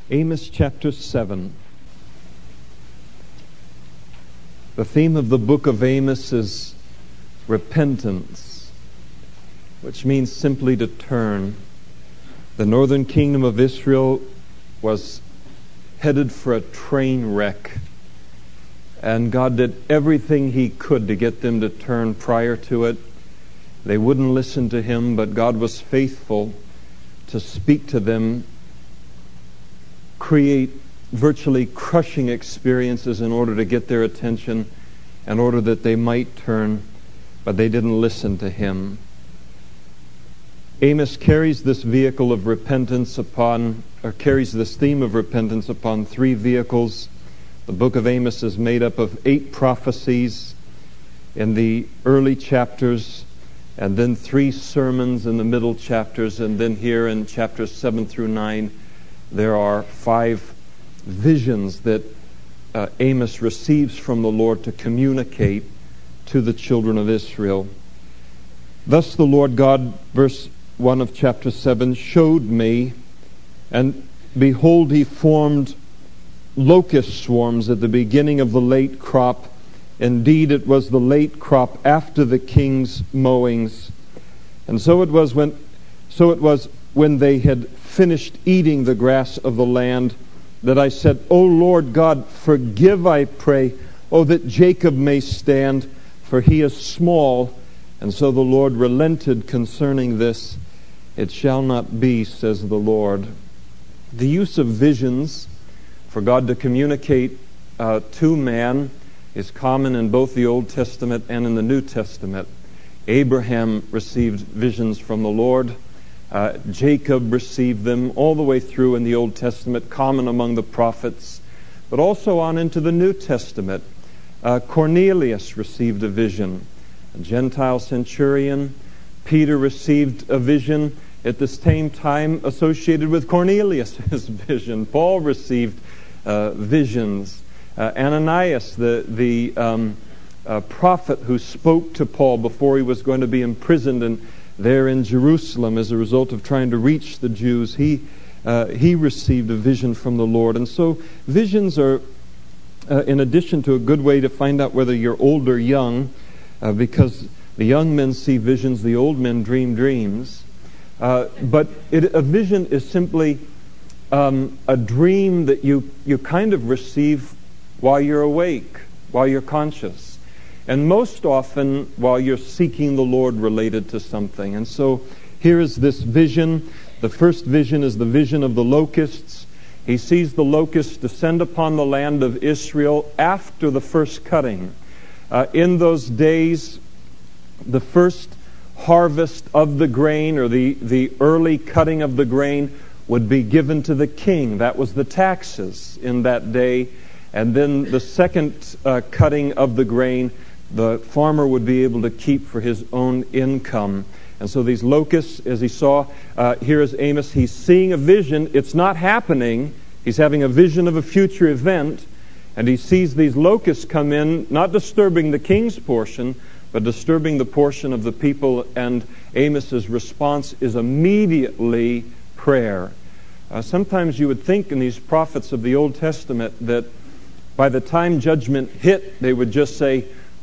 Amos chapter 7. The theme of the book of Amos is repentance, which means simply to turn. The northern kingdom of Israel was headed for a train wreck, and God did everything He could to get them to turn prior to it. They wouldn't listen to Him, but God was faithful to speak to them, create virtually crushing experiences in order to get their attention, in order that they might turn, but they didn't listen to Him. Amos carries this vehicle of repentance carries this theme of repentance upon three vehicles. The book of Amos is made up of 8 prophecies in the early chapters, and then 3 sermons in the middle chapters, and then here in chapters 7 through 9, there are 5 visions that Amos receives from the Lord to communicate to the children of Israel. Thus the Lord God, verse 1 of chapter 7, showed me, and behold, He formed locust swarms at the beginning of the late crop. Indeed, it was the late crop after the king's mowings. And so it was when they had finished eating the grass of the land that I said, O Lord God, forgive, I pray, that Jacob may stand, for he is small. And so the Lord relented concerning this. It shall not be, says the Lord. The use of visions for God to communicate to man is common in both the Old Testament and in the New Testament. Abraham received visions from the Lord. Jacob received them all the way through in the Old Testament, common among the prophets, but also on into the New Testament. Cornelius received a vision, a Gentile centurion. Peter received a vision at the same time associated with Cornelius' vision. Paul received visions. Ananias, the prophet who spoke to Paul before he was going to be imprisoned and there in Jerusalem as a result of trying to reach the Jews, he received a vision from the Lord. And so visions are, in addition to a good way to find out whether you're old or young, because the young men see visions, the old men dream dreams. But a vision is simply a dream that you kind of receive while you're awake, while you're conscious. And most often while you're seeking the Lord related to something. And so here is this vision. The first vision is the vision of the locusts. He sees the locusts descend upon the land of Israel after the first cutting. In those days, the first harvest of the grain, or the early cutting of the grain, would be given to the king. That was the taxes in that day. And then the second cutting of the grain, the farmer would be able to keep for his own income. And so these locusts, as he saw, here is Amos, he's seeing a vision. It's not happening. He's having a vision of a future event. And he sees these locusts come in, not disturbing the king's portion, but disturbing the portion of the people. And Amos's response is immediately prayer. Sometimes you would think in these prophets of the Old Testament that by the time judgment hit, they would just say,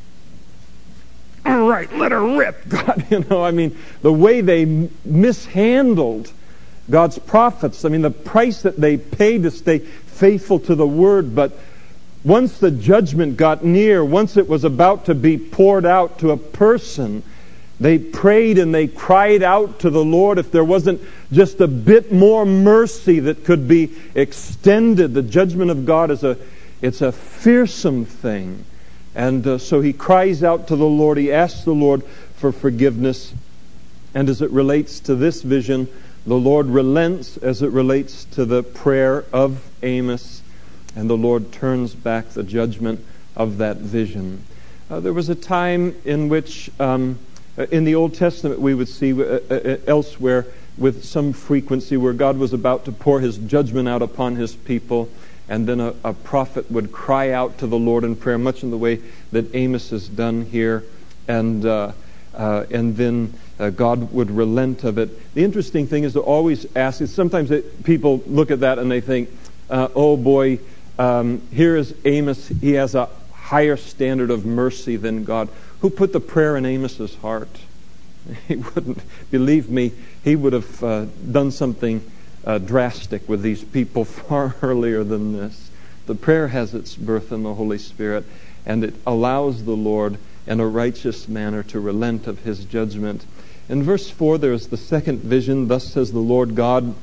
all right, let her rip, God. The way they mishandled God's prophets, the price that they paid to stay faithful to the word. But once the judgment got near, once it was about to be poured out to a person, they prayed and they cried out to the Lord if there wasn't just a bit more mercy that could be extended. The judgment of God it's a fearsome thing. And so he cries out to the Lord. He asks the Lord for forgiveness. And as it relates to this vision, the Lord relents as it relates to the prayer of Amos. And the Lord turns back the judgment of that vision. There was a time in which, in the Old Testament, we would see elsewhere with some frequency where God was about to pour His judgment out upon His people. And then a prophet would cry out to the Lord in prayer, much in the way that Amos has done here. And then God would relent of it. The interesting thing is to always ask, sometimes people look at that and they think, oh boy, here is Amos. He has a higher standard of mercy than God. Who put the prayer in Amos's heart? He wouldn't. Believe me, he would have done something drastic with these people far earlier than this. The prayer has its birth in the Holy Spirit, and it allows the Lord in a righteous manner to relent of His judgment. In verse 4, there is the second vision. Thus the Lord God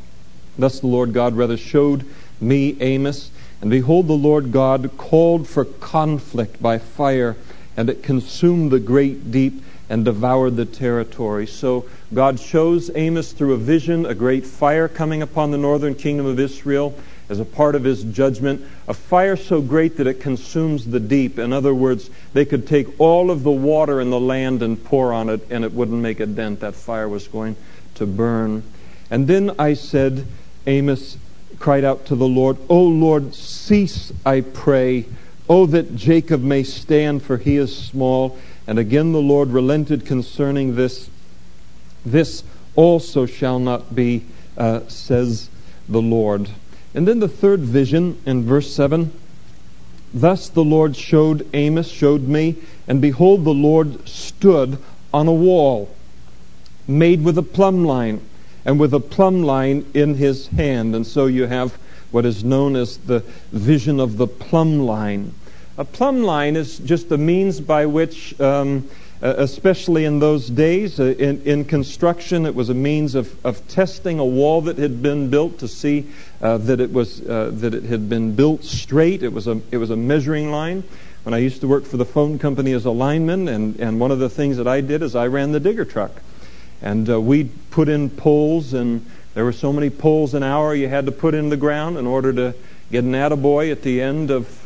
showed me, Amos, and behold, the Lord God called for conflict by fire, and it consumed the great deep and devoured the territory. So God shows Amos through a vision a great fire coming upon the northern kingdom of Israel as a part of His judgment, a fire so great that it consumes the deep. In other words, they could take all of the water in the land and pour on it, and it wouldn't make a dent. That fire was going to burn. And then I said, Amos cried out to the Lord, O Lord, cease, I pray. O that Jacob may stand, for he is small. And again the Lord relented concerning this. This also shall not be, says the Lord. And then the third vision in verse 7. Thus the Lord showed me, and behold, the Lord stood on a wall, made with a plumb line, and with a plumb line in His hand. And so you have what is known as the vision of the plumb line. A plumb line is just a means by which, especially in those days, in construction, it was a means of testing a wall that had been built to see that it had been built straight. It was a measuring line. When I used to work for the phone company as a lineman, and one of the things that I did is I ran the digger truck. And we put in poles, and there were so many poles an hour you had to put in the ground in order to get an attaboy at the end of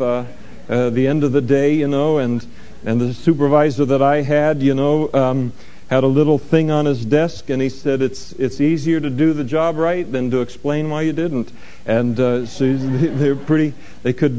the day, and the supervisor that I had, had a little thing on his desk, and he said it's easier to do the job right than to explain why you didn't. And so they could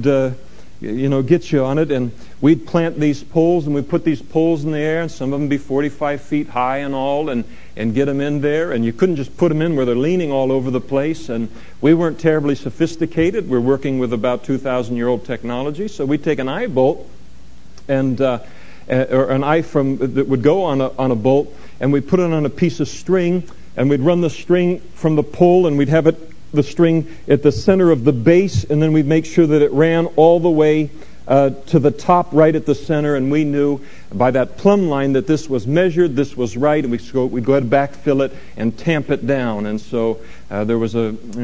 get you on it. And we'd plant these poles, and we'd put these poles in the air, and some of them be 45 feet high and all, and get them in there. And you couldn't just put them in where they're leaning all over the place. And we weren't terribly sophisticated. We're working with about 2,000-year-old technology. So we'd take an eye bolt and or an eye that would go on a bolt, and we'd put it on a piece of string, and we'd run the string from the pole, and we'd have the string at the center of the base, and then we'd make sure that it ran all the way to the top right at the center, and we knew by that plumb line that this was measured, this was right, and we'd go ahead and backfill it and tamp it down. And so there was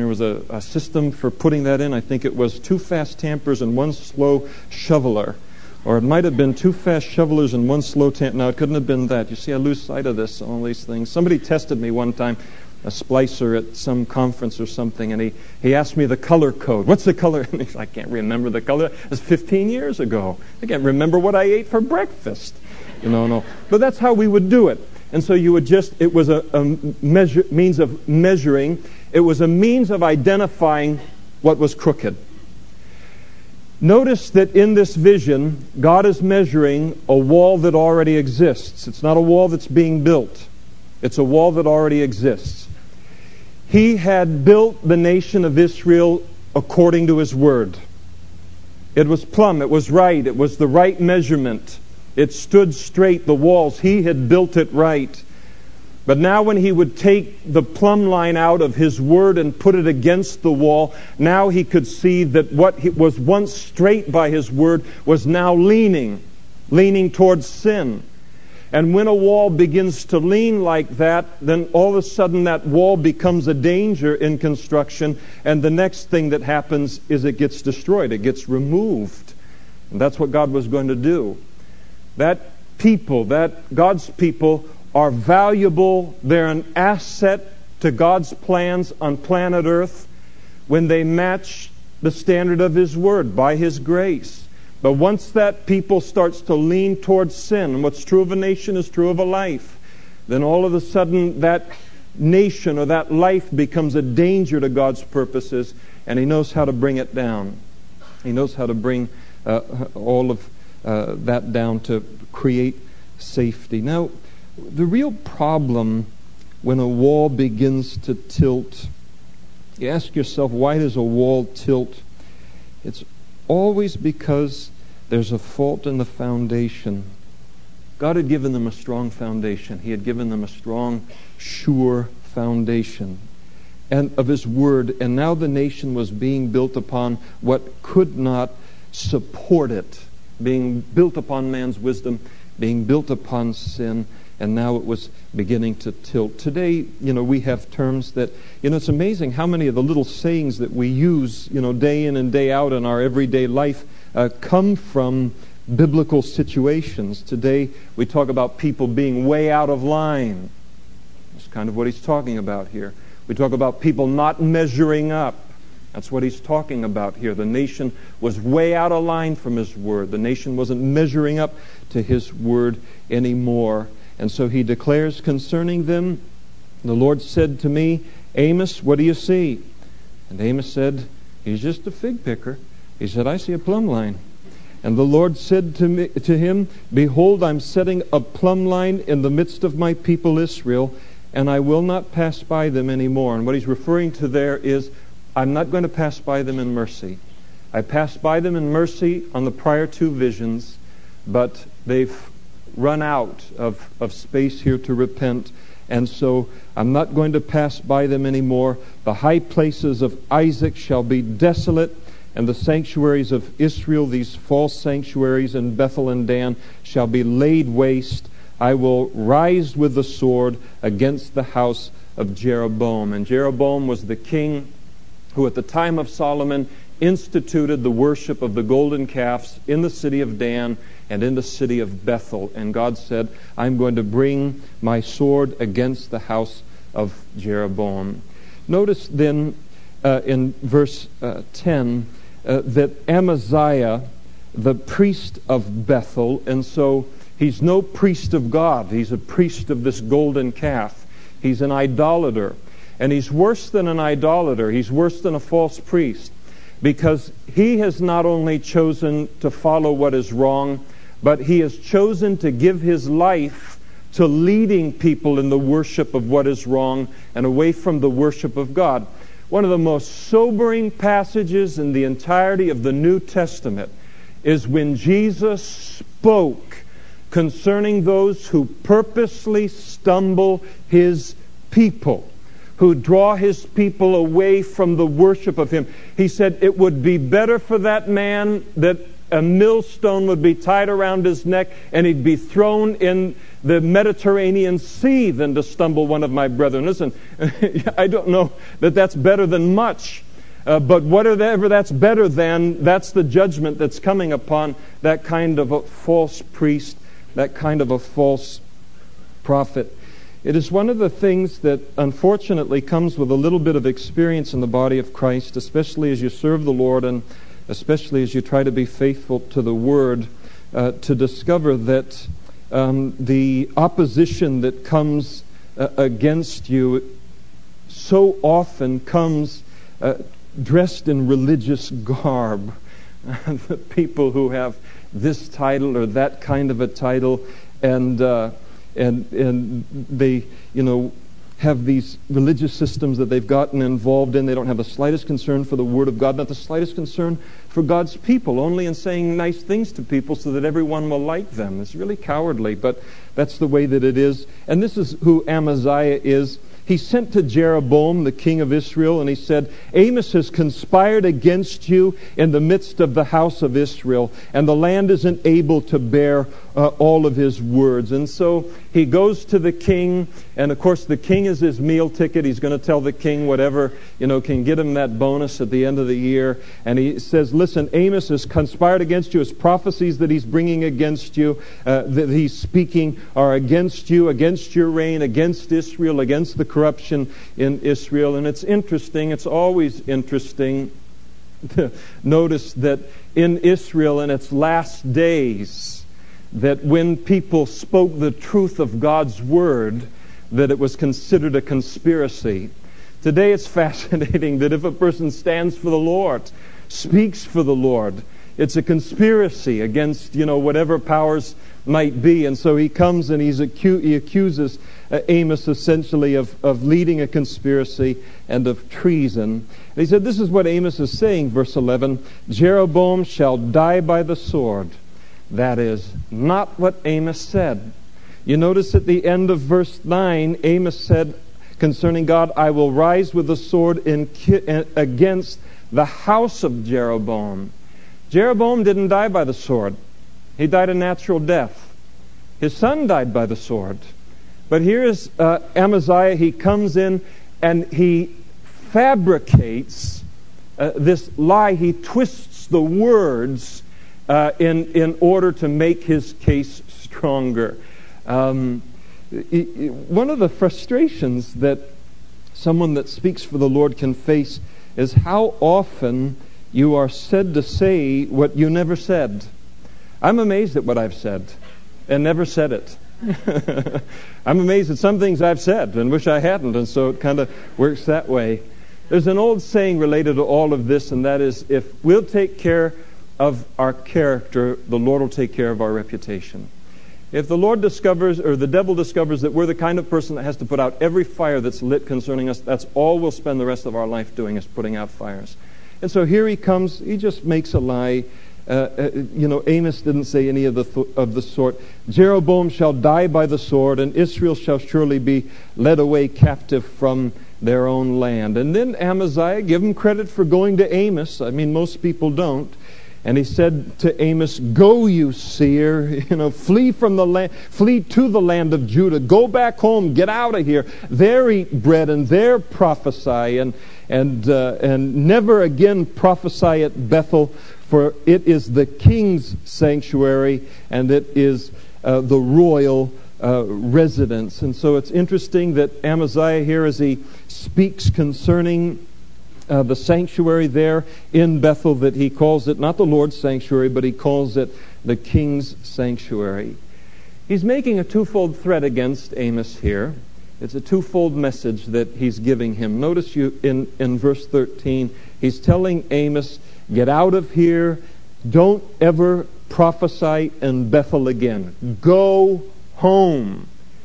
a system for putting that in. I think it was 2 fast tampers and 1 slow shoveler. Or it might have been 2 fast shovelers and 1 slow tamper. No, it couldn't have been that. You see, I lose sight of this, all these things. Somebody tested me one time, a splicer at some conference or something, and he asked me the color code. What's the color? And I can't remember the color. It was 15 years ago. I can't remember what I ate for breakfast. No. But that's how we would do it. And so you would it was a means of measuring. It was a means of identifying what was crooked. Notice that in this vision, God is measuring a wall that already exists. It's not a wall that's being built. It's a wall that already exists. He had built the nation of Israel according to His word. It was plumb. It was right. It was the right measurement. It stood straight, the walls. He had built it right. But now when He would take the plumb line out of His word and put it against the wall, now He could see that what was once straight by His word was now leaning towards sin. And when a wall begins to lean like that, then all of a sudden that wall becomes a danger in construction, and the next thing that happens is it gets destroyed. It gets removed. And that's what God was going to do. God's people are valuable. They're an asset to God's plans on planet Earth when they match the standard of His word by His grace. But once that people starts to lean towards sin, and what's true of a nation is true of a life, then all of a sudden that nation or that life becomes a danger to God's purposes, and He knows how to bring it down. He knows how to bring all of that down to create safety. Now, the real problem when a wall begins to tilt, you ask yourself, why does a wall tilt It's always because there's a fault in the foundation. God had given them a strong foundation. He had given them a strong, sure foundation and of His Word. And now the nation was being built upon what could not support it, being built upon man's wisdom, being built upon sin, and now it was beginning to tilt. Today, we have terms that, it's amazing how many of the little sayings that we use, day in and day out in our everyday life come from biblical situations. Today, we talk about people being way out of line. That's kind of what he's talking about here. We talk about people not measuring up. That's what he's talking about here. The nation was way out of line from His Word. The nation wasn't measuring up to His Word anymore. And so he declares concerning them, the Lord said to me, Amos, what do you see? And Amos said, he's just a fig picker. He said, I see a plumb line. And the Lord said to him, behold, I'm setting a plumb line in the midst of my people Israel, and I will not pass by them anymore. And what he's referring to there is, I'm not going to pass by them in mercy. I passed by them in mercy on the prior two visions, but they've run out of space here to repent. And so I'm not going to pass by them anymore. The high places of Isaac shall be desolate, and the sanctuaries of Israel, these false sanctuaries in Bethel and Dan, shall be laid waste. I will rise with the sword against the house of Jeroboam. And Jeroboam was the king who at the time of Solomon instituted the worship of the golden calves in the city of Dan and in the city of Bethel. And God said, I'm going to bring my sword against the house of Jeroboam. Notice then in verse 10 that Amaziah, the priest of Bethel, and so he's no priest of God. He's a priest of this golden calf. He's an idolater. And he's worse than an idolater. He's worse than a false priest, because he has not only chosen to follow what is wrong, but he has chosen to give his life to leading people in the worship of what is wrong and away from the worship of God. One of the most sobering passages in the entirety of the New Testament is when Jesus spoke concerning those who purposely stumble His people, who draw His people away from the worship of Him. He said it would be better for that man that a millstone would be tied around his neck and he'd be thrown in the Mediterranean Sea than to stumble one of my brethren. Listen, I don't know that that's better than much, but whatever that's better than, that's the judgment that's coming upon that kind of a false priest, that kind of a false prophet. It is one of the things that unfortunately comes with a little bit of experience in the body of Christ, especially as you serve the Lord and especially as you try to be faithful to the Word, to discover that the opposition that comes against you so often comes dressed in religious garb. The people who have this title or that kind of a title, and they, have these religious systems that they've gotten involved in. They don't have the slightest concern for the Word of God, not the slightest concern for God's people, only in saying nice things to people so that everyone will like them. It's really cowardly, but that's the way that it is. And this is who Amaziah is. He sent to Jeroboam, the king of Israel, and he said, Amos has conspired against you in the midst of the house of Israel, and the land isn't able to bear all of his words. And so he goes to the king, and of course the king is his meal ticket. He's going to tell the king whatever, can get him that bonus at the end of the year. And he says, listen, Amos has conspired against you. His prophecies that he's bringing against you, that he's speaking, are against you, against your reign, against Israel, against the corruption in Israel. And it's interesting, it's always interesting to notice that in Israel in its last days, that when people spoke the truth of God's Word, that it was considered a conspiracy. Today it's fascinating that if a person stands for the Lord, speaks for the Lord, It's a conspiracy against, whatever powers might be. And so he comes and he accuses Amos essentially of leading a conspiracy and of treason. And he said, this is what Amos is saying, verse 11, Jeroboam shall die by the sword. That is not what Amos said. You notice at the end of verse 9, Amos said concerning God, I will rise with the sword against the house of Jeroboam. Jeroboam didn't die by the sword. He died a natural death. His son died by the sword. But here is Amaziah. He comes in and he fabricates this lie. He twists the words in order to make his case stronger. One of the frustrations that someone that speaks for the Lord can face is how often you are said to say what you never said. I'm amazed at what I've said and never said it. I'm amazed at some things I've said and wish I hadn't, and so it kind of works that way. There's an old saying related to all of this, and that is, if we'll take care of our character, the Lord will take care of our reputation. If the Lord discovers, or the devil discovers, that we're the kind of person that has to put out every fire that's lit concerning us, that's all we'll spend the rest of our life doing, is putting out fires. And so here he comes, he just makes a lie. Amos didn't say any of the sort. Jeroboam shall die by the sword, and Israel shall surely be led away captive from their own land. And then Amaziah, give him credit for going to Amos. I mean, most people don't. And he said to Amos, go, you seer, flee from the land, flee to the land of Judah. Go back home, get out of here. There eat bread and there prophesy, and never again prophesy at Bethel, for it is the king's sanctuary and it is the royal residence. And so it's interesting that Amaziah here, as he speaks concerning the sanctuary there in Bethel, that he calls it not the Lord's sanctuary, but he calls it the king's sanctuary. He's making a twofold threat against Amos here. It's a twofold message that he's giving him. Notice you in verse 13, he's telling Amos, get out of here. Don't ever prophesy in Bethel again. Go home.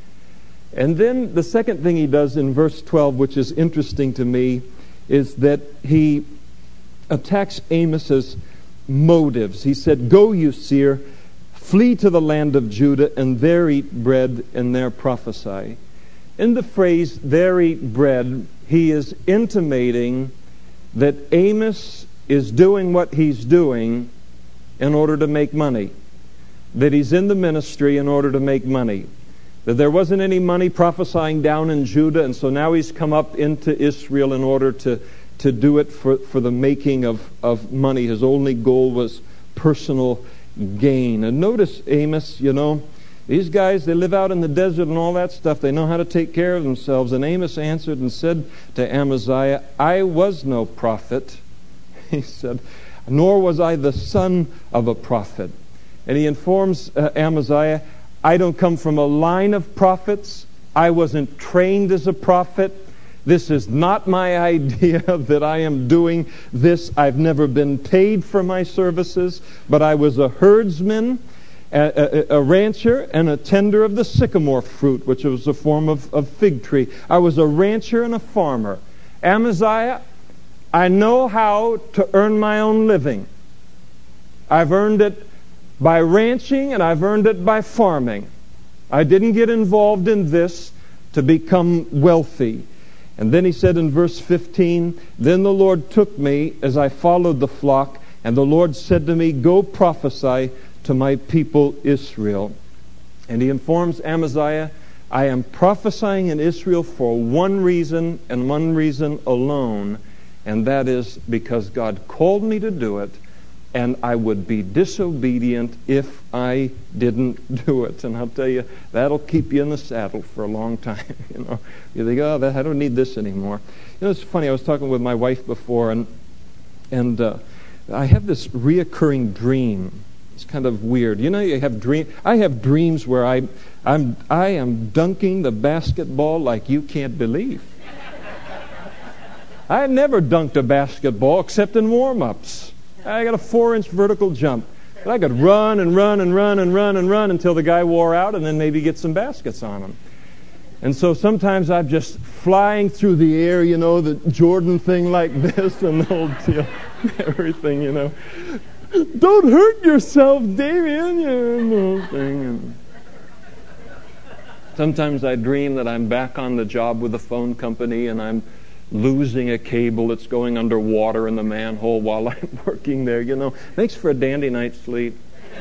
And then the second thing he does in verse 12, which is interesting to me, is that he attacks Amos's motives. He said, go, you seer, flee to the land of Judah, and there eat bread, and there prophesy. In the phrase, there eat bread, he is intimating that Amos is doing what he's doing in order to make money. That he's in the ministry in order to make money. That there wasn't any money prophesying down in Judah, and so now he's come up into Israel in order to do it for the making of money. His only goal was personal gain. And notice Amos, these guys, they live out in the desert and all that stuff. They know how to take care of themselves. And Amos answered and said to Amaziah, I was no prophet. He said, nor was I the son of a prophet. And he informs Amaziah, I don't come from a line of prophets. I wasn't trained as a prophet. This is not my idea that I am doing this. I've never been paid for my services, but I was a herdsman, a rancher, and a tender of the sycamore fruit, which was a form of fig tree. I was a rancher and a farmer. Amaziah, I know how to earn my own living. I've earned it by ranching, and I've earned it by farming. I didn't get involved in this to become wealthy. And then he said in verse 15, then the Lord took me as I followed the flock, and the Lord said to me, go prophesy to my people Israel. And he informs Amaziah, I am prophesying in Israel for one reason and one reason alone, and that is because God called me to do it, and I would be disobedient if I didn't do it. And I'll tell you, that'll keep you in the saddle for a long time. You think, oh, I don't need this anymore. It's funny. I was talking with my wife before, and I have this reoccurring dream. It's kind of weird. You have dream. I have dreams where I am dunking the basketball like you can't believe. I've never dunked a basketball except in warm-ups. I got a 4-inch vertical jump. But I could run and run and run and run and run until the guy wore out and then maybe get some baskets on him. And so sometimes I'm just flying through the air, the Jordan thing like this and the whole deal, everything, Don't hurt yourself, Damien, the whole thing. Sometimes I dream that I'm back on the job with the phone company and I'm losing a cable that's going underwater in the manhole while I'm working there, Makes for a dandy night's sleep.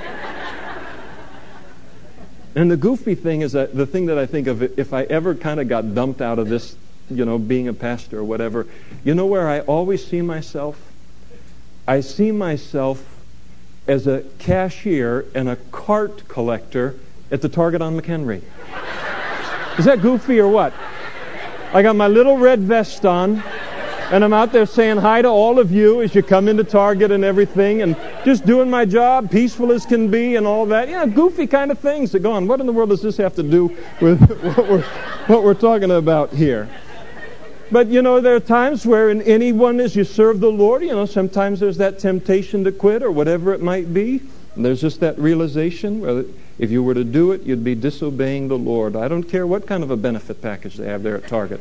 And the goofy thing is that the thing that I think of, if I ever kind of got dumped out of this, being a pastor or whatever, where I always see myself? I see myself as a cashier and a cart collector at the Target on McHenry. Is that goofy or what? I got my little red vest on, and I'm out there saying hi to all of you as you come into Target and everything, and just doing my job, peaceful as can be, and all that. Goofy kind of things that go on. What in the world does this have to do with what we're talking about here? But, there are times where in anyone, as you serve the Lord, sometimes there's that temptation to quit or whatever it might be. And there's just that realization where if you were to do it, you'd be disobeying the Lord. I don't care what kind of a benefit package they have there at Target.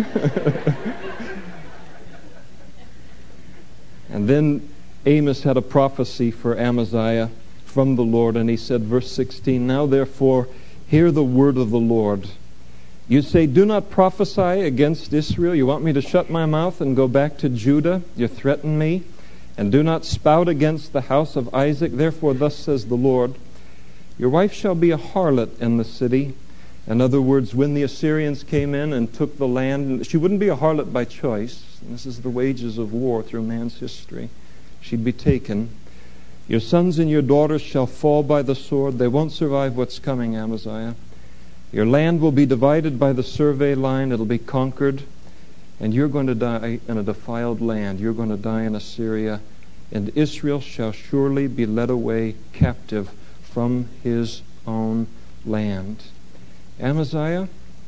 And then Amos had a prophecy for Amaziah from the Lord, and he said, verse 16, Now therefore, hear the word of the Lord. You say, do not prophesy against Israel. You want me to shut my mouth and go back to Judah? You threaten me. And do not spout against the house of Isaac. Therefore, thus says the Lord, your wife shall be a harlot in the city. In other words, when the Assyrians came in and took the land, she wouldn't be a harlot by choice. This is the wages of war through man's history. She'd be taken. Your sons and your daughters shall fall by the sword. They won't survive what's coming, Amaziah. Your land will be divided by the survey line. It'll be conquered. And you're going to die in a defiled land. You're going to die in Assyria. And Israel shall surely be led away captive from his own land. Amaziah,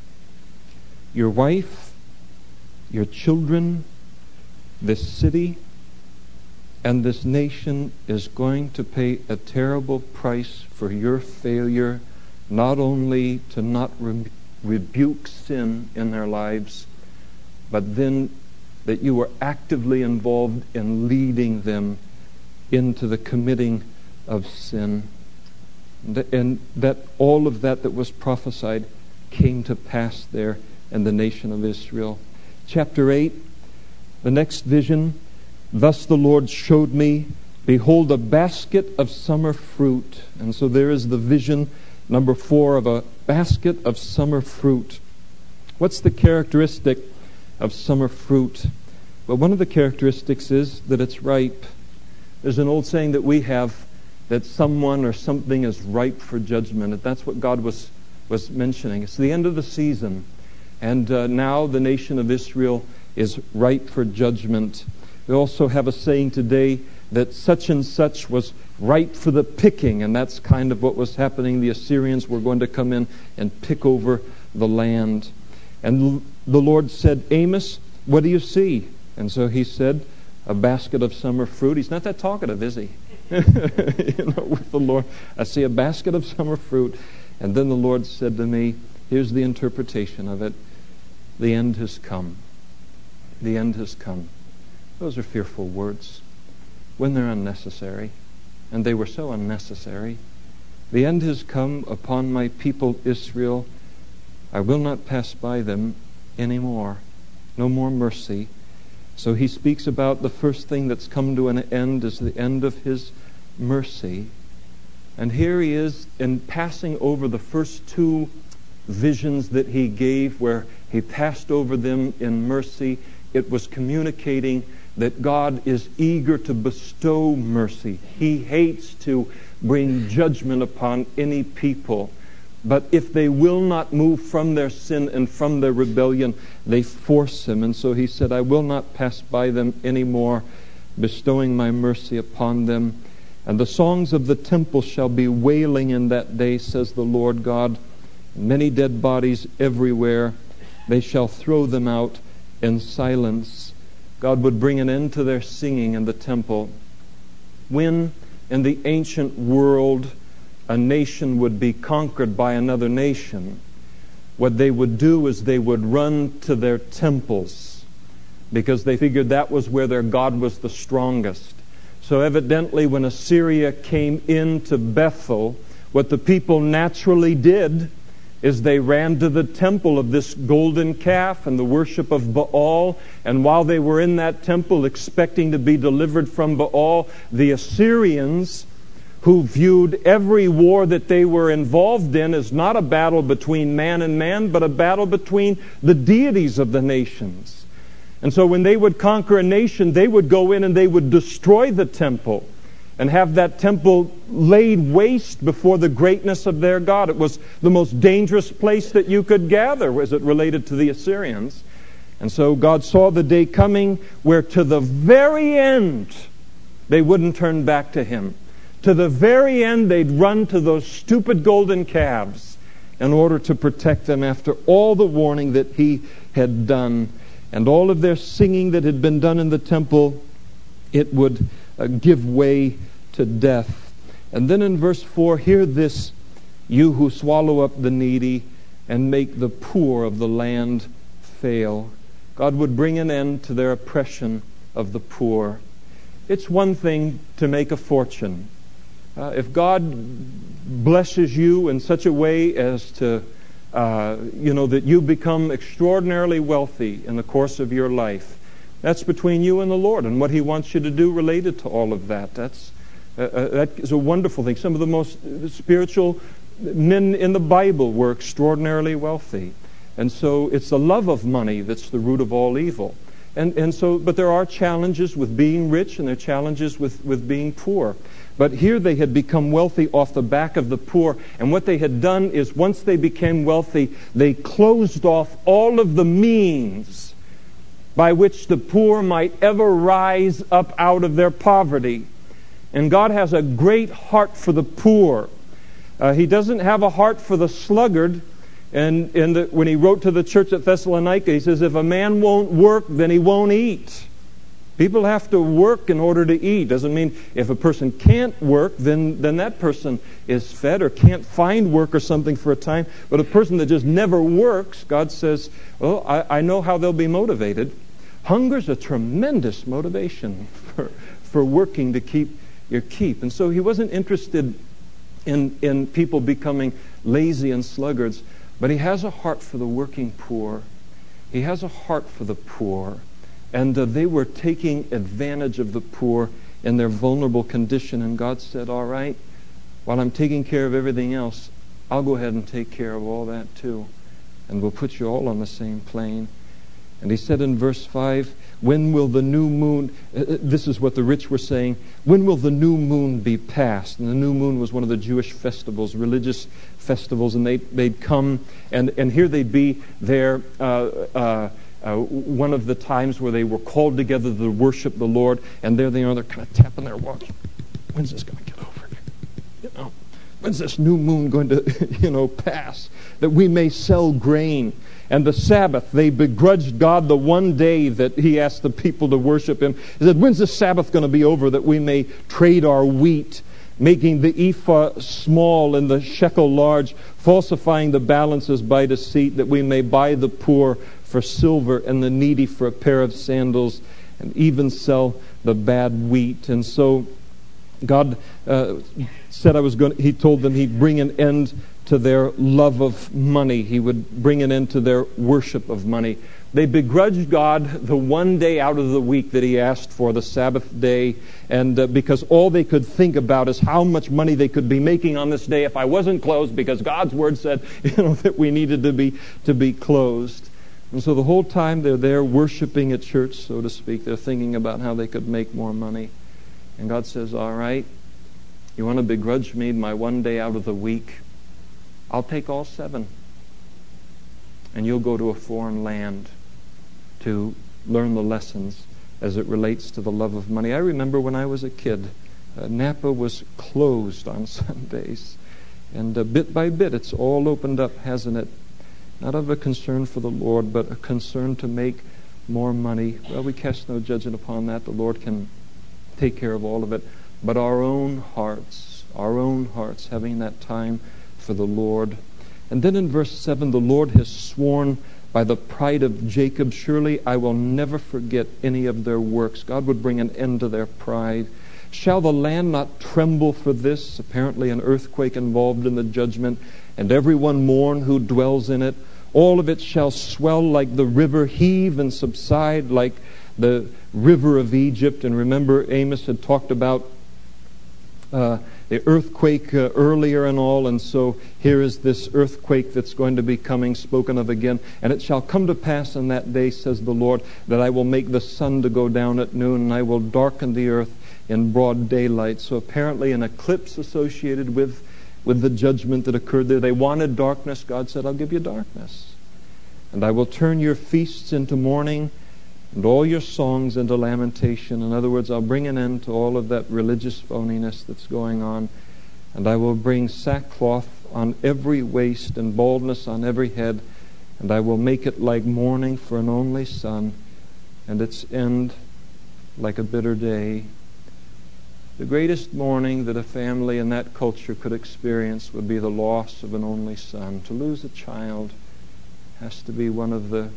your wife, your children, this city, and this nation is going to pay a terrible price for your failure, not only to not rebuke sin in their lives, but then that you were actively involved in leading them into the committing of sin. And that all of that was prophesied came to pass there in the nation of Israel. Chapter 8, the next vision, thus the Lord showed me, behold, a basket of summer fruit. And so there is the vision, number 4, of a basket of summer fruit. What's the characteristic of summer fruit? Well, one of the characteristics is that it's ripe. There's an old saying that we have, that someone or something is ripe for judgment. And that's what God was mentioning. It's the end of the season. And now the nation of Israel is ripe for judgment. We also have a saying today that such and such was ripe for the picking. And that's kind of what was happening. The Assyrians were going to come in and pick over the land. And the Lord said, Amos, what do you see? And so he said, a basket of summer fruit. He's not that talkative, is he? With the Lord, I see a basket of summer fruit. And then the Lord said to me, here's the interpretation of it. The end has come. The end has come. Those are fearful words when they're unnecessary. And they were so unnecessary. The end has come upon my people Israel. I will not pass by them anymore. No more mercy. So he speaks about the first thing that's come to an end is the end of his mercy. And here he is in passing over the first 2 visions that he gave, where he passed over them in mercy. It was communicating that God is eager to bestow mercy. He hates to bring judgment upon any people. But if they will not move from their sin and from their rebellion, they force him. And so he said, I will not pass by them anymore, bestowing my mercy upon them. And the songs of the temple shall be wailing in that day, says the Lord God. Many dead bodies everywhere. They shall throw them out in silence. God would bring an end to their singing in the temple. When in the ancient world a nation would be conquered by another nation, what they would do is they would run to their temples because they figured that was where their God was the strongest. So evidently when Assyria came into Bethel, what the people naturally did is they ran to the temple of this golden calf and the worship of Baal. And while they were in that temple expecting to be delivered from Baal, the Assyrians, who viewed every war that they were involved in as not a battle between man and man, but a battle between the deities of the nations. And so when they would conquer a nation, they would go in and they would destroy the temple and have that temple laid waste before the greatness of their God. It was the most dangerous place that you could gather as it related to the Assyrians. And so God saw the day coming where to the very end they wouldn't turn back to Him. To the very end they'd run to those stupid golden calves in order to protect them after all the warning that He had done. And all of their singing that had been done in the temple, it would give way to death. And then in verse 4, hear this, you who swallow up the needy and make the poor of the land fail. God would bring an end to their oppression of the poor. It's one thing to make a fortune. If God blesses you in such a way as to, that you become extraordinarily wealthy in the course of your life, that's between you and the Lord and what He wants you to do related to all of that. That is a wonderful thing. Some of the most spiritual men in the Bible were extraordinarily wealthy. And so it's the love of money that's the root of all evil. But there are challenges with being rich and there are challenges with being poor. But here they had become wealthy off the back of the poor. And what they had done is once they became wealthy, they closed off all of the means by which the poor might ever rise up out of their poverty. And God has a great heart for the poor. He doesn't have a heart for the sluggard. And when he wrote to the church at Thessalonica, he says, if a man won't work, then he won't eat. People have to work in order to eat. Doesn't mean if a person can't work, then that person is fed or can't find work or something for a time. But a person that just never works, God says, I know how they'll be motivated. Hunger's a tremendous motivation for working to keep your keep. And so he wasn't interested in people becoming lazy and sluggards, but he has a heart for the working poor. He has a heart for the poor. And they were taking advantage of the poor in their vulnerable condition. And God said, all right, while I'm taking care of everything else, I'll go ahead and take care of all that too. And we'll put you all on the same plane. And he said in verse 5, when will the new moon, this is what the rich were saying, when will the new moon be passed? And the new moon was one of the Jewish festivals, religious festivals, and they'd come, and here they'd be there, one of the times where they were called together to worship the Lord, and there they are, they're kind of tapping their watch. When's this going to get over? When's this new moon going to, pass? That we may sell grain. And the Sabbath, they begrudged God the one day that He asked the people to worship Him. He said, when's the Sabbath going to be over that we may trade our wheat, making the ephah small and the shekel large, falsifying the balances by deceit, that we may buy the poor for silver and the needy for a pair of sandals, and even sell the bad wheat. And so God said He told them He'd bring an end to their love of money. He would bring an end to their worship of money. They begrudged God the one day out of the week that He asked for, the Sabbath day, and because all they could think about is how much money they could be making on this day if I wasn't closed, because God's Word said, that we needed to be closed. And so the whole time they're there worshiping at church, so to speak, they're thinking about how they could make more money. And God says, all right, you want to begrudge me my one day out of the week? I'll take all 7. And you'll go to a foreign land to learn the lessons as it relates to the love of money. I remember when I was a kid, Napa was closed on Sundays. And bit by bit, it's all opened up, hasn't it? Not of a concern for the Lord, but a concern to make more money. Well, we cast no judgment upon that. The Lord can take care of all of it. but our own hearts having that time for the Lord. And then in verse 7, the Lord has sworn by the pride of Jacob, surely I will never forget any of their works. God would bring an end to their pride. Shall the land not tremble for this? Apparently an earthquake involved in the judgment, and everyone mourn who dwells in it. All of it shall swell like the river, heave and subside like the river of Egypt. And remember, Amos had talked about the earthquake earlier and all, and so here is this earthquake that's going to be coming, spoken of again. And it shall come to pass in that day, says the Lord, that I will make the sun to go down at noon, and I will darken the earth in broad daylight. So apparently an eclipse associated with the judgment that occurred there. They wanted darkness. God said, I'll give you darkness. And I will turn your feasts into mourning, and all your songs into lamentation. In other words, I'll bring an end to all of that religious phoniness that's going on. And I will bring sackcloth on every waist and baldness on every head. And I will make it like mourning for an only son, and its end like a bitter day. The greatest mourning that a family in that culture could experience would be the loss of an only son. To lose a child has to be one of the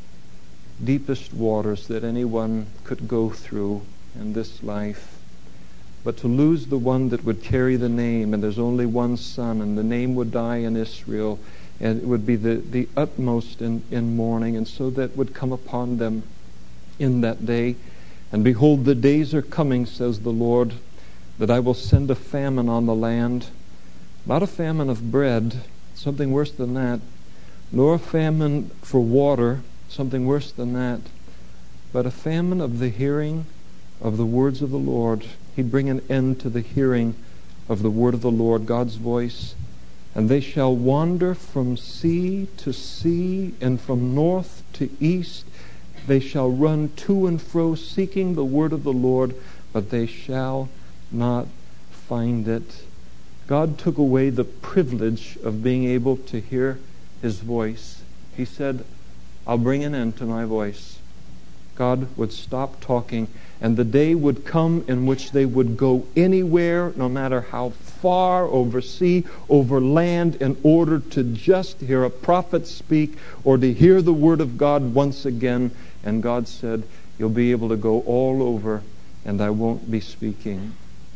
deepest waters that anyone could go through in this life. But to lose the one that would carry the name, and there's only one son, and the name would die in Israel, and it would be the utmost in mourning, and so that would come upon them in that day. And behold, the days are coming, says the Lord, that I will send a famine on the land, not a famine of bread, something worse than that, nor a famine for water, something worse than that, but a famine of the hearing of the words of the Lord. He'd bring an end to the hearing of the word of the Lord, God's voice. And they shall wander from sea to sea, and from north to east. They shall run to and fro, seeking the word of the Lord, but they shall not find it. God took away the privilege of being able to hear His voice. He said, I'll bring an end to my voice. God would stop talking, and the day would come in which they would go anywhere, no matter how far, over sea, over land, in order to just hear a prophet speak or to hear the word of God once again. And God said, you'll be able to go all over, and I won't be speaking.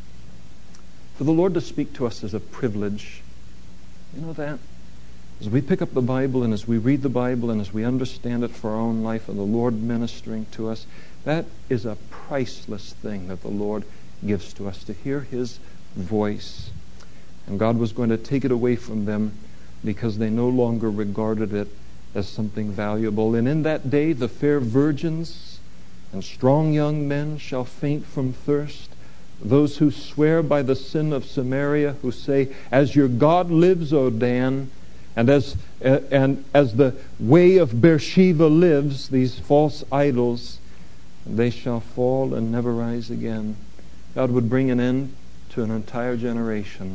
For the Lord to speak to us is a privilege. You know that? As we pick up the Bible and as we read the Bible and as we understand it for our own life and the Lord ministering to us, that is a priceless thing that the Lord gives to us, to hear His voice. And God was going to take it away from them because they no longer regarded it as something valuable. And in that day the fair virgins and strong young men shall faint from thirst. Those who swear by the sin of Samaria, who say, as your God lives, O Dan, and as the way of Beersheba lives, these false idols, they shall fall and never rise again. God would bring an end to an entire generation,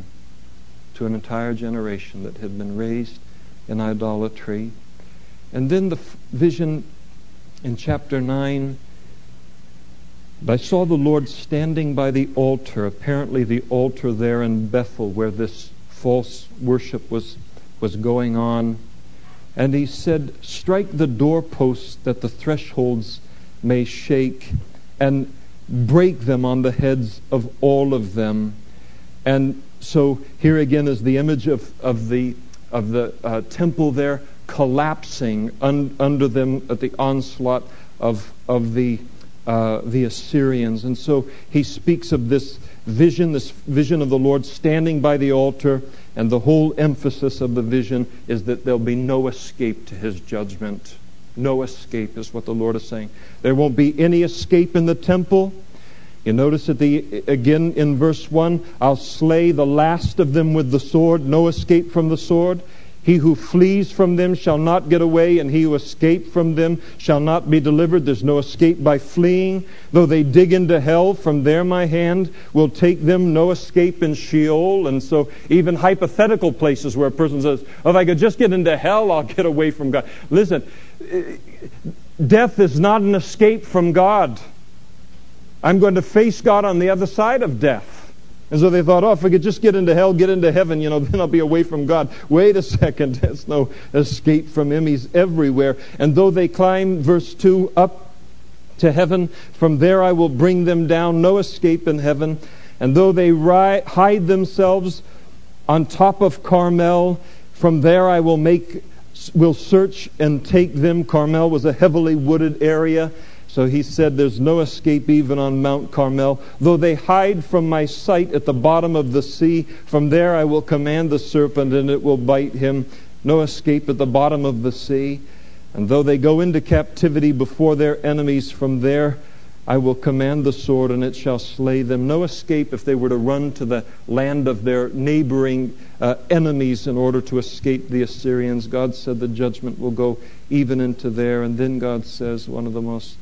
that had been raised in idolatry. And then the vision in chapter 9, I saw the Lord standing by the altar, apparently the altar there in Bethel where this false worship was going on. And He said, strike the doorposts that the thresholds may shake, and break them on the heads of all of them. And so here again is the image of the temple there collapsing under them at the onslaught of the Assyrians. And so He speaks of this vision of the Lord standing by the altar, and the whole emphasis of the vision is that there'll be no escape to His judgment. No escape is what the Lord is saying. There won't be any escape in the temple. You notice again in verse 1, I'll slay the last of them with the sword. No escape from the sword. He who flees from them shall not get away, and he who escapes from them shall not be delivered. There's no escape by fleeing. Though they dig into hell, from there my hand will take them. No escape in Sheol. And so even hypothetical places where a person says, oh, if I could just get into hell, I'll get away from God. Listen, death is not an escape from God. I'm going to face God on the other side of death. And so they thought, if we could just get into hell, get into heaven, then I'll be away from God. Wait a second, there's no escape from Him. He's everywhere. And though they climb, verse 2, up to heaven, from there I will bring them down. No escape in heaven. And though they hide themselves on top of Carmel, from there I will search and take them. Carmel was a heavily wooded area. So he said there's no escape even on Mount Carmel. Though they hide from my sight at the bottom of the sea, from there I will command the serpent and it will bite him. No escape at the bottom of the sea. And though they go into captivity before their enemies, from there I will command the sword and it shall slay them. No escape if they were to run to the land of their neighboring enemies in order to escape the Assyrians. God said the judgment will go even into there. And then God says one of the most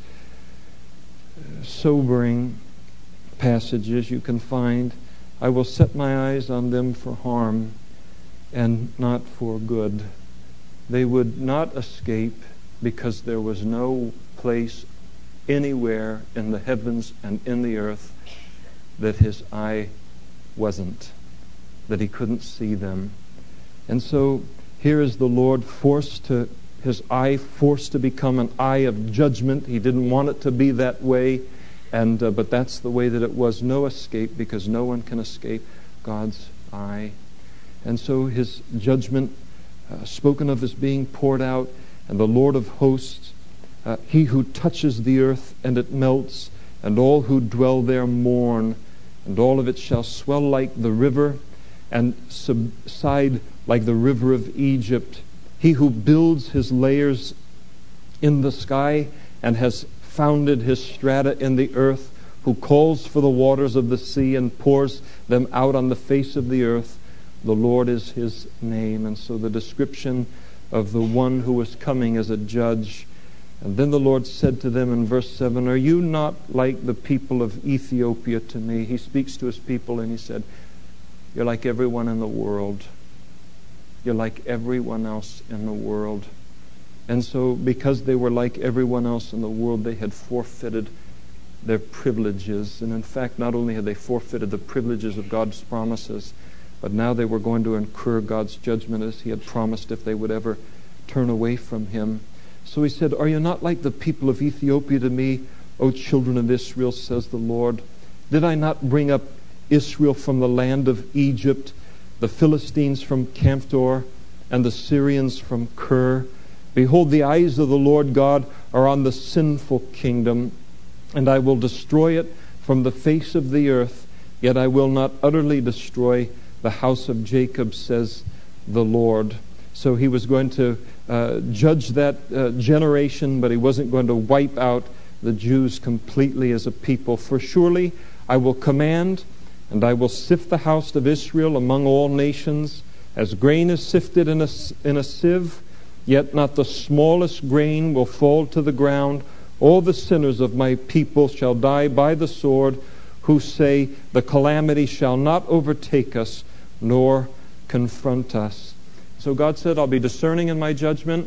sobering passages you can find. I will set my eyes on them for harm and not for good. They would not escape because there was no place anywhere in the heavens and in the earth that His eye wasn't, that He couldn't see them. And so here is the Lord His eye forced to become an eye of judgment. He didn't want it to be that way, but that's the way that it was. No escape, because no one can escape God's eye. And so His judgment, spoken of as being poured out, and the Lord of hosts, He who touches the earth and it melts, and all who dwell there mourn, and all of it shall swell like the river, and subside like the river of Egypt. He who builds his layers in the sky and has founded his strata in the earth, who calls for the waters of the sea and pours them out on the face of the earth, the Lord is His name. And so the description of the one who was coming as a judge. And then the Lord said to them in verse 7, are you not like the people of Ethiopia to me? He speaks to His people and He said, you're like everyone in the world. You're like everyone else in the world. And so because they were like everyone else in the world, they had forfeited their privileges. And in fact, not only had they forfeited the privileges of God's promises, but now they were going to incur God's judgment as He had promised if they would ever turn away from Him. So He said, are you not like the people of Ethiopia to me, O children of Israel, says the Lord? Did I not bring up Israel from the land of Egypt, the Philistines from Caphtor, and the Syrians from Kir? Behold, the eyes of the Lord God are on the sinful kingdom, and I will destroy it from the face of the earth, yet I will not utterly destroy the house of Jacob, says the Lord. So He was going to judge that generation, but He wasn't going to wipe out the Jews completely as a people. For surely I will command, and I will sift the house of Israel among all nations, as grain is sifted in a sieve, yet not the smallest grain will fall to the ground. All the sinners of my people shall die by the sword, who say, the calamity shall not overtake us, nor confront us. So God said, I'll be discerning in my judgment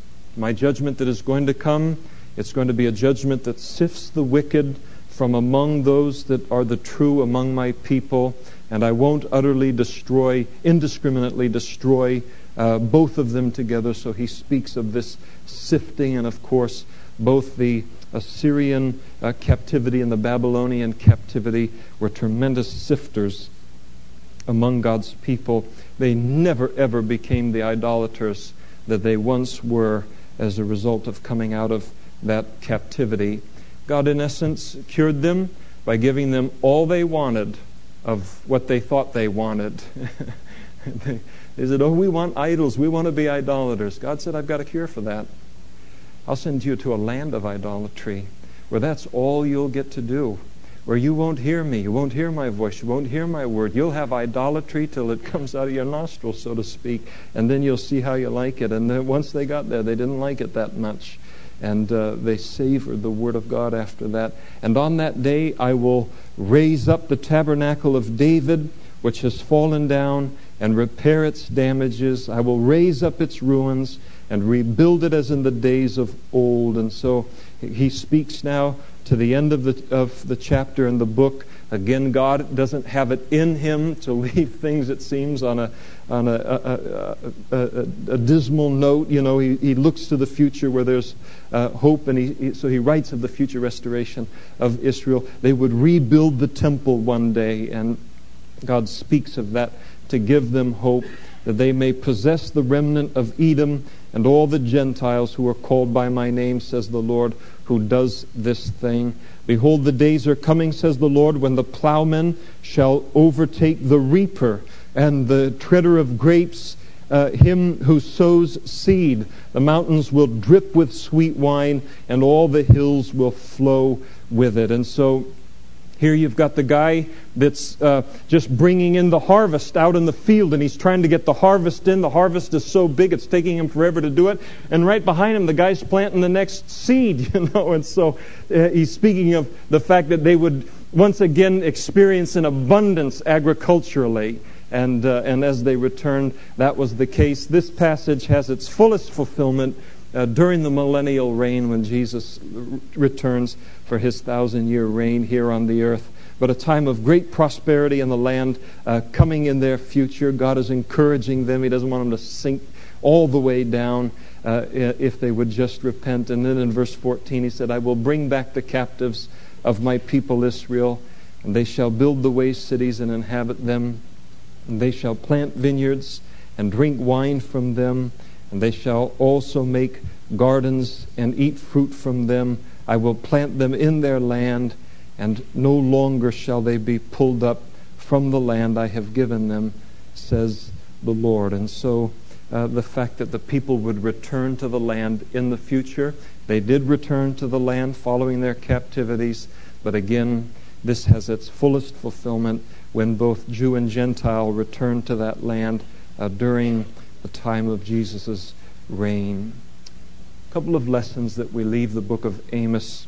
that is going to come. It's going to be a judgment that sifts the wicked from among those that are the true among my people, and I won't utterly indiscriminately destroy both of them together. So He speaks of this sifting, and of course both the Assyrian captivity and the Babylonian captivity were tremendous sifters among God's people. They never ever became the idolaters that they once were as a result of coming out of that captivity. God, in essence, cured them by giving them all they wanted of what they thought they wanted. They said, we want idols. We want to be idolaters. God said, I've got a cure for that. I'll send you to a land of idolatry where that's all you'll get to do, where you won't hear me, you won't hear my voice, you won't hear my word. You'll have idolatry till it comes out of your nostrils, so to speak, and then you'll see how you like it. And then once they got there, they didn't like it that much. And they savored the word of God after that. And on that day I will raise up the tabernacle of David, which has fallen down, and repair its damages. I will raise up its ruins and rebuild it as in the days of old. And so He speaks now to the end of the chapter in the book Again, God doesn't have it in Him to leave things, it seems, on a dismal note. You know, He looks to the future where there's hope, and so He writes of the future restoration of Israel. They would rebuild the temple one day, and God speaks of that to give them hope, that they may possess the remnant of Edom and all the Gentiles who are called by my name, says the Lord, who does this thing. Behold, the days are coming, says the Lord, when the plowman shall overtake the reaper, and the treader of grapes him who sows seed. The mountains will drip with sweet wine, and all the hills will flow with it. And so here you've got the guy that's just bringing in the harvest out in the field, and he's trying to get the harvest in. The harvest is so big, it's taking him forever to do it. And right behind him, the guy's planting the next seed, you know. And so he's speaking of the fact that they would once again experience an abundance agriculturally. And as they returned, that was the case. This passage has its fullest fulfillment during the millennial reign, when Jesus returns for His 1,000-year reign here on the earth. But a time of great prosperity in the land coming in their future. God is encouraging them. He doesn't want them to sink all the way down if they would just repent. And then in verse 14 He said, I will bring back the captives of my people Israel, and they shall build the waste cities and inhabit them. And they shall plant vineyards and drink wine from them. And they shall also make gardens and eat fruit from them. I will plant them in their land, and no longer shall they be pulled up from the land I have given them, says the Lord. And so the fact that the people would return to the land in the future, they did return to the land following their captivities, but again, this has its fullest fulfillment when both Jew and Gentile return to that land during the time of Jesus' reign. A couple of lessons that we leave the book of Amos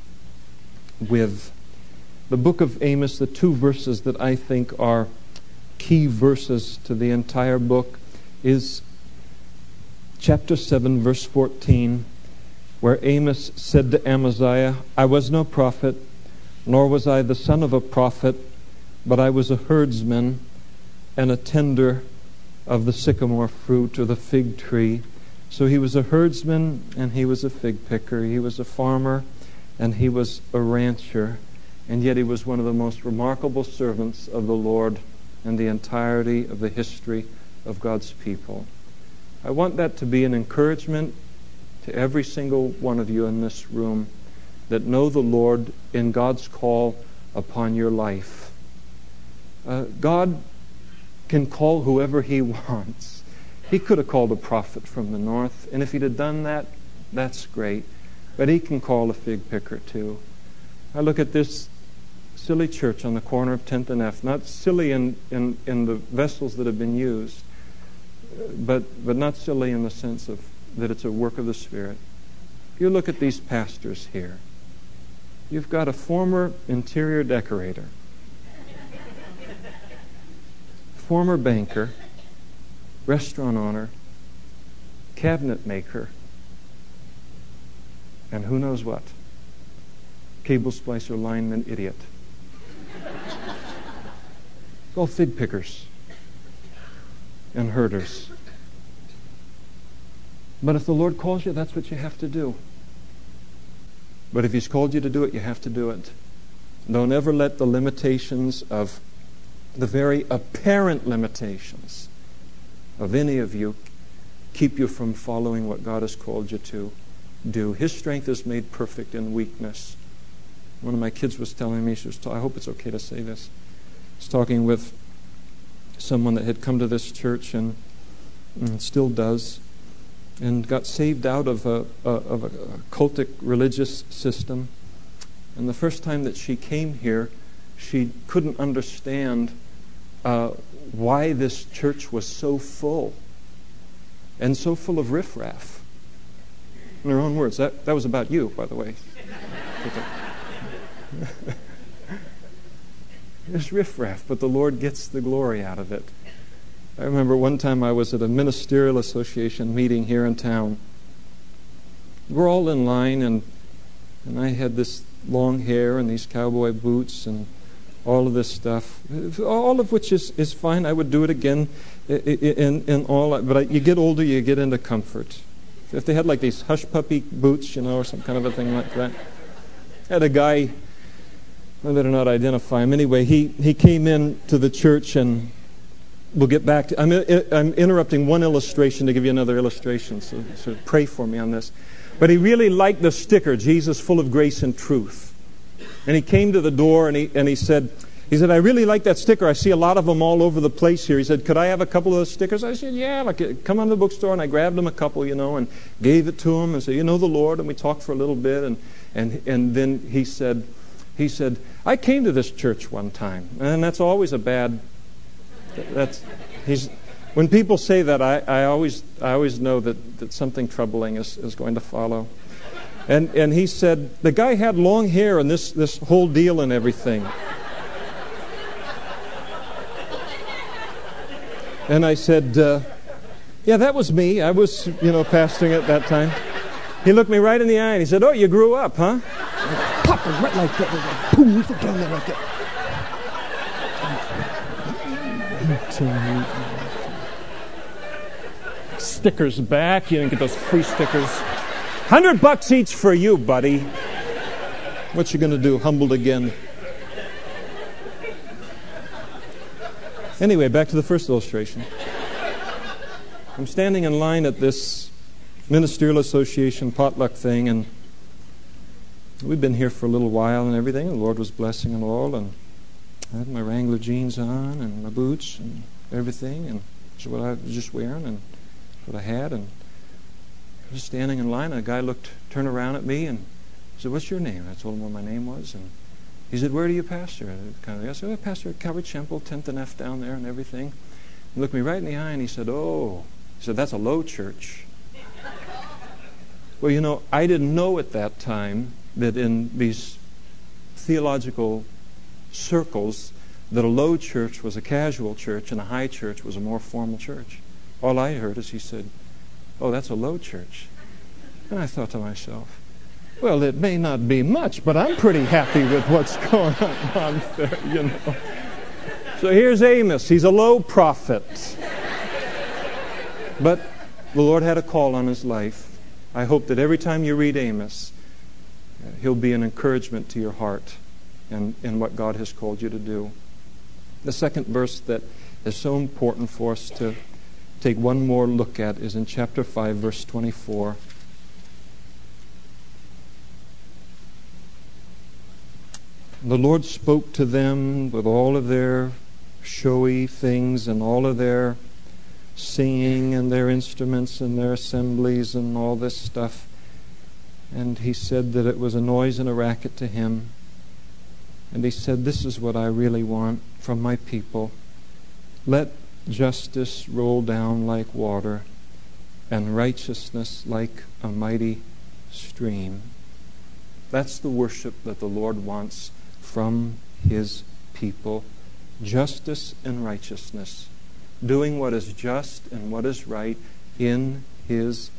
with. The book of Amos, the two verses that I think are key verses to the entire book, is chapter 7, verse 14, where Amos said to Amaziah, I was no prophet, nor was I the son of a prophet, but I was a herdsman and a tender of the sycamore fruit or the fig tree. So he was a herdsman and he was a fig picker. He was a farmer and he was a rancher. And yet he was one of the most remarkable servants of the Lord in the entirety of the history of God's people. I want that to be an encouragement to every single one of you in this room that know the Lord in God's call upon your life. God can call whoever He wants. He could have called a prophet from the north, and if He'd have done that, that's great. But He can call a fig picker too. I look at this silly church on the corner of 10th and F, not silly in the vessels that have been used, but not silly in the sense of that it's a work of the Spirit. You look at these pastors here. You've got a former interior decorator, former banker, restaurant owner, cabinet maker, and who knows what? Cable splicer, lineman, idiot. It's all fig pickers and herders. But if the Lord calls you, that's what you have to do. But if He's called you to do it, you have to do it. Don't ever let the limitations of the very apparent limitations of any of you keep you from following what God has called you to do. His strength is made perfect in weakness. One of my kids was telling me, I hope it's okay to say this. I was talking with someone that had come to this church and still does, and got saved out of a cultic religious system. And the first time that she came here, she couldn't understand why this church was so full and so full of riffraff. In her own words, that was about you, by the way. There's riffraff, but the Lord gets the glory out of it. I remember one time I was at a ministerial association meeting here in town. We're all in line, and I had this long hair and these cowboy boots and all of this stuff, all of which is fine. I would do it again in all. But you get older, you get into comfort. If they had like these hush puppy boots, or some kind of a thing like that. I had a guy, I better not identify him. Anyway, he came in to the church, and we'll get back to... I'm interrupting one illustration to give you another illustration, so pray for me on this. But he really liked the sticker, Jesus full of grace and truth. And he came to the door, and he said, I really like that sticker. I see a lot of them all over the place here. He said, could I have a couple of those stickers? I said, yeah, come on to the bookstore. And I grabbed him a couple, and gave it to him and said, the Lord. And we talked for a little bit. And then he said, I came to this church one time. And that's always a bad... When people say that, I always know that something troubling is going to follow. And he said, the guy had long hair and this whole deal and everything. And I said, yeah, that was me. I was, pastoring at that time. He looked me right in the eye and he said, oh, you grew up, huh? Pop it right like that. Boom, you down there like that. Stickers back. You didn't get those free stickers. $100 each for you, buddy. What you going to do? Humbled again. Anyway, back to the first illustration. I'm standing in line at this ministerial association potluck thing, and we've been here for a little while and everything. The Lord was blessing and all, and I had my Wrangler jeans on and my boots and everything, and that's what I was just wearing and what I had, and I was standing in line, and a guy turned around at me and said, what's your name? I told him what my name was, and he said, where do you pastor? I said, I pastor at Calvary Chapel, 10th and F down there and everything. He looked me right in the eye and he said, that's a low church. Well, I didn't know at that time that in these theological circles that a low church was a casual church and a high church was a more formal church. All I heard is he said, that's a low church. And I thought to myself, well, it may not be much, but I'm pretty happy with what's going on there, So here's Amos. He's a low prophet. But the Lord had a call on his life. I hope that every time you read Amos, he'll be an encouragement to your heart and in what God has called you to do. The second verse that is so important for us to take one more look at is in chapter 5, verse 24. The Lord spoke to them with all of their showy things and all of their singing and their instruments and their assemblies and all this stuff. And he said that it was a noise and a racket to him. And he said, this is what I really want from my people. Let justice roll down like water and righteousness like a mighty stream. That's the worship that the Lord wants from his people. Justice and righteousness. Doing what is just and what is right in his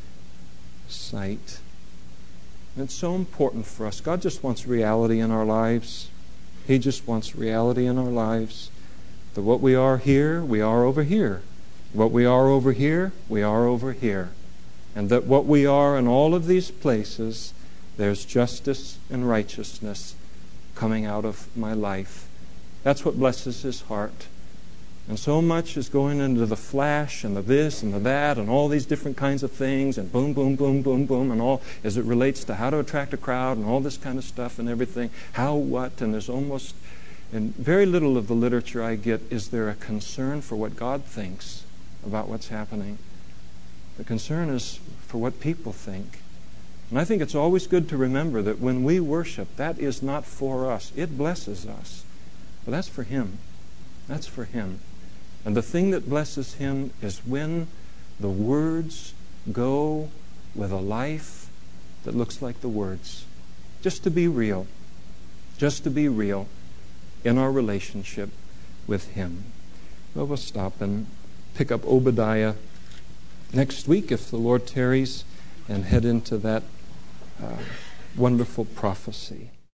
sight. And it's so important for us. God just wants reality in our lives. He just wants reality in our lives. That what we are here, we are over here. What we are over here, we are over here. And that what we are in all of these places, there's justice and righteousness coming out of my life. That's what blesses his heart. And so much is going into the flash and the this and the that and all these different kinds of things and boom, boom, boom, boom, boom and all as it relates to how to attract a crowd and all this kind of stuff and everything. How, what, and there's almost, and very little of the literature I get, is there a concern for what God thinks about what's happening. The concern is for what people think. And I think it's always good to remember that when we worship, that is not for us. It blesses us. But that's for him. That's for him. And the thing that blesses him is when the words go with a life that looks like the words. Just to be real. Just to be real in our relationship with him. Well, we'll stop and pick up Obadiah next week if the Lord tarries and head into that wonderful prophecy.